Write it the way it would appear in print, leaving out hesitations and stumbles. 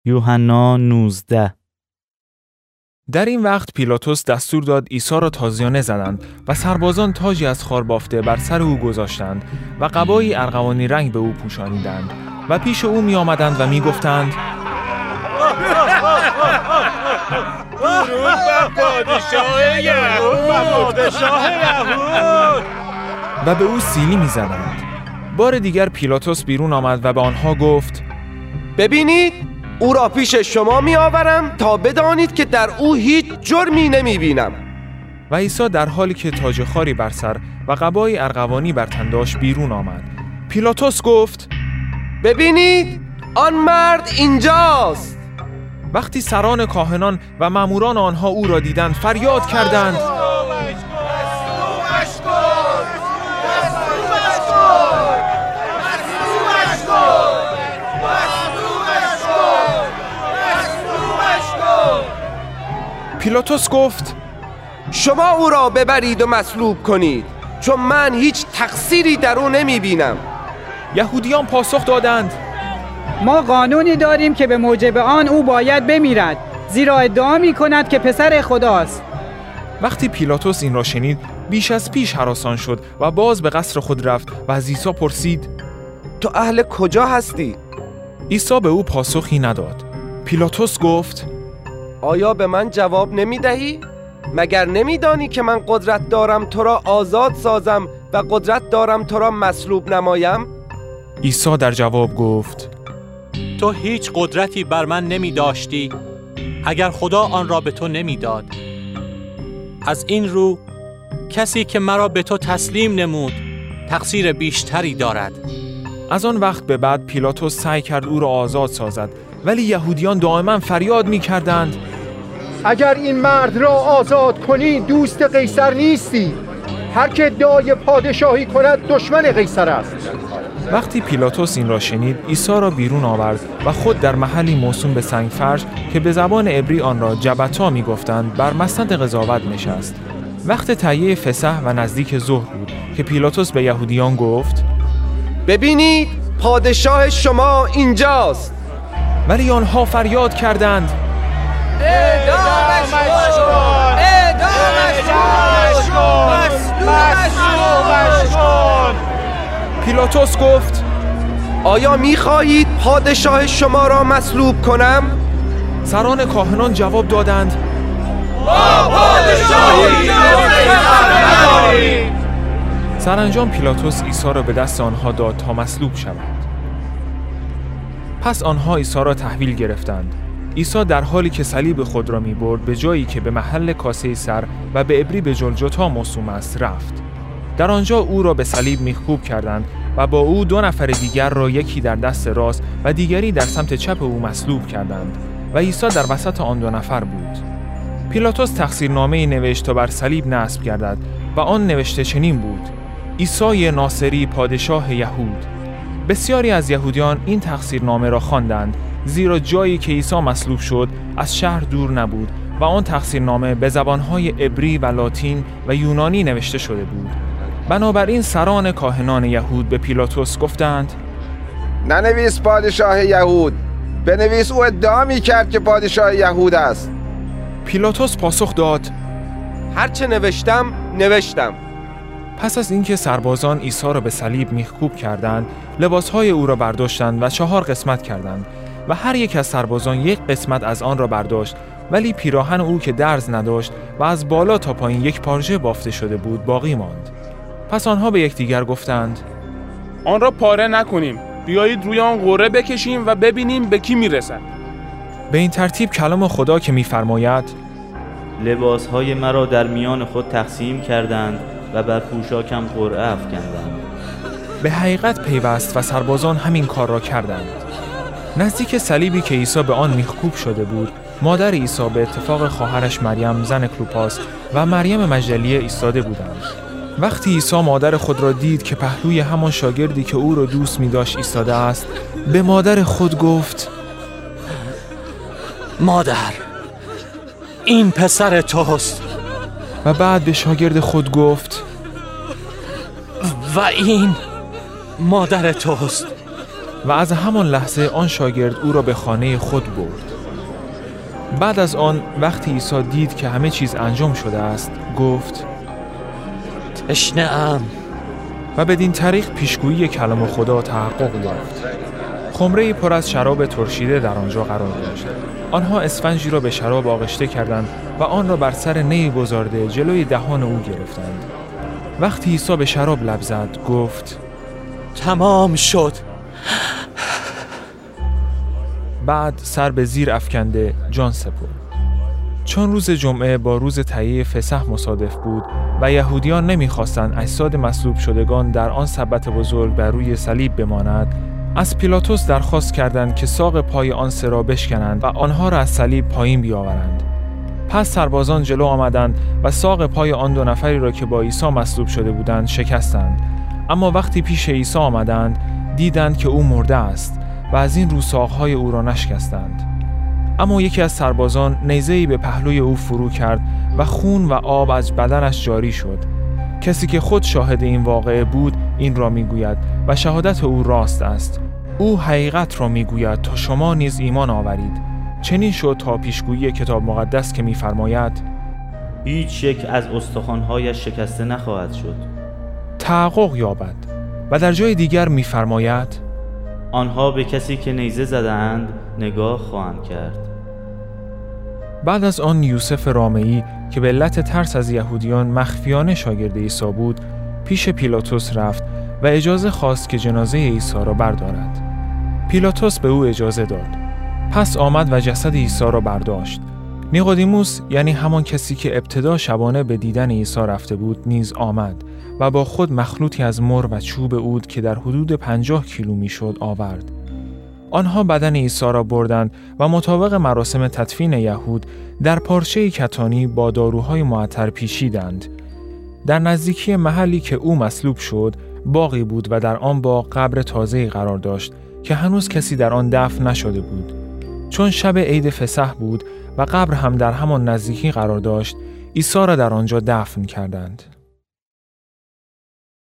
یوحنا 19. در این وقت پیلاطس دستور داد عیسی را تازیانه زدند و سربازان تاجی از خار بافته بر سر او گذاشتند و قبایی ارغوانی رنگ به او پوشانیدند و پیش او می آمدند و می گفتند پادشاه یهود و به او سیلی می زدند. بار دیگر پیلاطس بیرون آمد و به آنها گفت ببینید او را پیش شما می آورم تا بدانید که در او هیچ جرمی نمی بینم. و عیسی در حالی که تاج خاری بر سر و قبای ارغوانی بر تن داشت بیرون آمد. پیلاطس گفت ببینید آن مرد اینجاست. وقتی سران کاهنان و ماموران آنها او را دیدند فریاد کردند پیلاطس گفت شما او را ببرید و مصلوب کنید، چون من هیچ تقصیری در او نمی بینم. یهودیان پاسخ دادند ما قانونی داریم که به موجب آن او باید بمیرد، زیرا ادعا می کند که پسر خداست. وقتی پیلاطس این را شنید بیش از پیش هراسان شد و باز به قصر خود رفت و از عیسی پرسید تو اهل کجا هستی؟ عیسی به او پاسخی نداد. پیلاطس گفت آیا به من جواب نمی دهی؟ مگر نمی دانی که من قدرت دارم تو را آزاد سازم و قدرت دارم تو را مصلوب نمایم؟ عیسی در جواب گفت تو هیچ قدرتی بر من نمی داشتی اگر خدا آن را به تو نمی داد. از این رو کسی که مرا به تو تسلیم نمود تقصیر بیشتری دارد. از آن وقت به بعد پیلاطس سعی کرد او را آزاد سازد، ولی یهودیان دائما فریاد می کردند اگر این مرد را آزاد کنی دوست قیصر نیستی. هر که ادعای پادشاهی کند دشمن قیصر است. وقتی پیلاطس این را شنید عیسی را بیرون آورد و خود در محلی موسوم به سنگفرش که به زبان عبری آن را جبتا می گفتند بر مسند قضاوت نشست. وقت تهیه فسح و نزدیک ظهر بود که پیلاطس به یهودیان گفت ببینید پادشاه شما اینجاست. ولی آنها فریاد کردند اعدامش کن. پیلاطس گفت آیا می‌خواهید پادشاه شما را مصلوب کنم؟ سران کاهنان جواب دادند ما پادشاهی نداریم. سرانجام پیلاطس عیسی را به دست آنها داد تا مصلوب شود. پس آنها عیسی را تحویل گرفتند. عیسی در حالی که صلیب خود را می‌برد به جایی که به محل کاسه سر و به عبری به جلجتا موسوم است رفت. در آنجا او را به صلیب میخکوب کردند و با او 2 نفر دیگر را یکی در دست راست و دیگری در سمت چپ او مصلوب کردند و عیسی در وسط آن 2 نفر بود. پیلاطس تقصیرنامه‌ای نوشت تا بر صلیب نصب گردد و آن نوشته چنین بود: عیسی ناصری پادشاه یهود. بسیاری از یهودیان این تقصیرنامه را خواندند، زیرا جایی که عیسی مصلوب شد از شهر دور نبود و آن تقصیرنامه به زبانهای عبری و لاتین و یونانی نوشته شده بود. بنابراین سران کاهنان یهود به پیلاطس گفتند ننویس پادشاه یهود، بنویس او ادعا می‌کرد که پادشاه یهود است. پیلاطس پاسخ داد هرچه نوشتم نوشتم. پس از اینکه سربازان عیسی را به صلیب میخکوب کردند، لباسهای او را برداشتند و 4 قسمت کردند و هر یک از سربازان 1 قسمت از آن را برداشت، ولی پیراهن او که درز نداشت و از بالا تا پایین 1 پارچه بافته شده بود باقی ماند. پس آنها به یکدیگر گفتند آن را پاره نکنیم، بیایید روی آن قرعه بکشیم و ببینیم به کی میرسد. به این ترتیب کلام خدا که میفرماید لباسهای مرا در میان خود تقسیم کردند و بر پوشاکم قرعه افکندند. به حقیقت پیوست و سربازان همین کار را کردند. نزدیک صلیبی که عیسی به آن میخکوب شده بود، مادر عیسی به اتفاق خواهرش مریم زن کلوپاس و مریم مجدلیه ایستاده بودند. وقتی عیسی مادر خود را دید که پهلوی همان شاگردی که او را دوست می‌داشت ایستاده است، به مادر خود گفت مادر، این پسر توست. و بعد به شاگرد خود گفت و این مادر توست. و از همان لحظه آن شاگرد او را به خانه خود برد. بعد از آن وقتی عیسی دید که همه چیز انجام شده است گفت تشنه‌ام. و بدین طریق پیشگویی کلام خدا تحقق یافت. خمره‌ای پر از شراب ترشیده در آنجا قرار داشت. آنها اسفنجی را به شراب آغشته کردند و آن را بر سر نی گذارده جلوی دهان او گرفتند. وقتی عیسی به شراب لب زد گفت تمام شد. بعد سر به زیر افکنده جان سپرد. چون روز جمعه با روز تهیه فسح مصادف بود و یهودیان نمی‌خواستند اجساد مصلوب شدگان در آن سبت بزرگ بر روی صلیب بماند، از پیلاطس درخواست کردند که ساق پای آن سه را بشکنند و آنها را از صلیب پایین بیاورند. پس سربازان جلو آمدند و ساق پای آن دو نفری را که با عیسی مصلوب شده بودند شکستند. اما وقتی پیش عیسی آمدند دیدند که او مرده است و از این رو ساق‌های او را نشکستند. اما یکی از سربازان نیزه‌ای به پهلوی او فرو کرد و خون و آب از بدنش جاری شد. کسی که خود شاهد این واقعه بود این را میگوید و شهادت او راست است. او حقیقت را میگوید تا شما نیز ایمان آورید. چنین شد تا پیشگویی کتاب مقدس که میفرماید هیچ یک از استخوان‌هایش شکسته نخواهد شد تحقق یابد. و در جای دیگر میفرماید آنها به کسی که نیزه زدند نگاه خواهند کرد. بعد از آن یوسف رامئی که به علت ترس از یهودیان مخفیانه شاگرد عیسی بود پیش پیلاطس رفت و اجازه خواست که جنازه عیسی را بردارد. پیلاطس به او اجازه داد. پس آمد و جسد عیسی را برداشت. نیقودیموس یعنی همان کسی که ابتدا شبانه به دیدن عیسی رفته بود نیز آمد و با خود مخلوطی از مر و چوب عود که در حدود 50 کیلو میشد آورد. آنها بدن عیسی را بردند و مطابق مراسم تدفین یهود در پارچه کتانی با داروهای معطر پیچیدند. در نزدیکی محلی که او مصلوب شد باغی بود و در آن باغ قبر تازه‌ای قرار داشت که هنوز کسی در آن دفن نشده بود. چون شب عید فسح بود و قبر هم در همان نزدیکی قرار داشت، عیسی را در آنجا دفن کردند.